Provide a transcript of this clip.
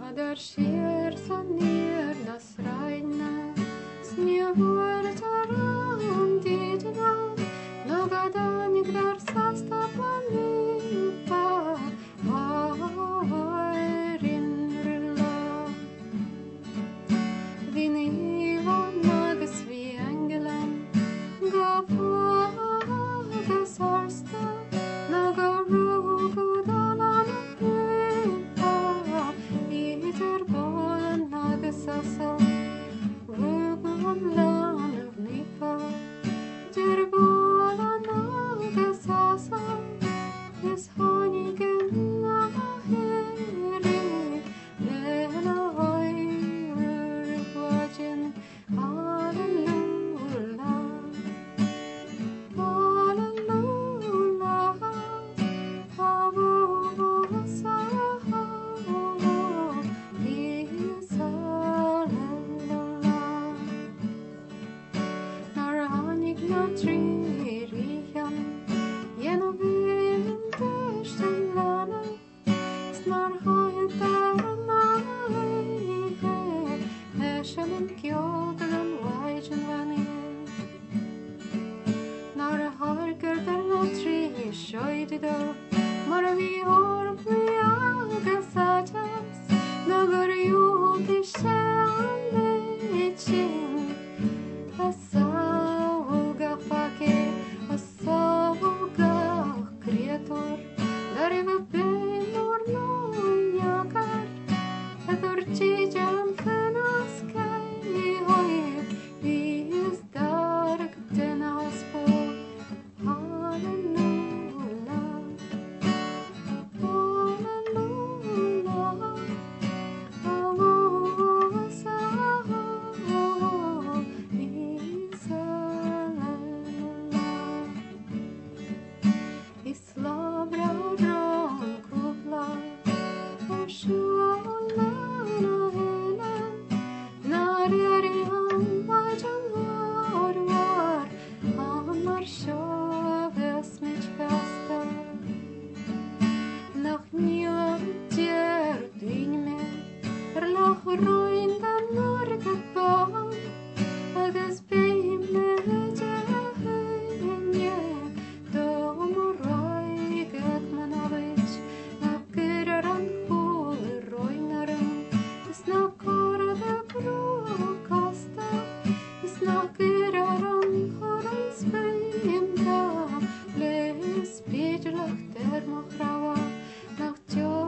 där sker så nernas regna snöhårta runt i dina några dagar sasta planepa har inrulla din eva nages vi ängelen gav hagas harsta några rogodalan upprepa iter bollen nages asa rogodalan upprepa iter bollen nages asa des honigen aheri lena hoi urgwajen Hallelujah, hallelujah, havosa, is hallelujah. När han gick natririan genom vinterställarna snar har jag där mig här känner jag den vägen vänner när det harkar där natri sköjt idag mara vi har på jaga satas några gjort i kärleken Asauga fake, asauga kreator Där är vi benor nonjakar Etor tijan fenaskai hoi Vi är stark denna spå Halleluja Halleluja Avosa Islavra romkupla och sjålarna hela när jag redan var Hammar köves mitt fästa Nach njör dyn med Lach roin den norget barn Agus beimle jahönje Dom och röjget man avich Nackar an hol roinaren Snackarade brokasta Snackar an horens beimda Les spirlach der machrawa Nacht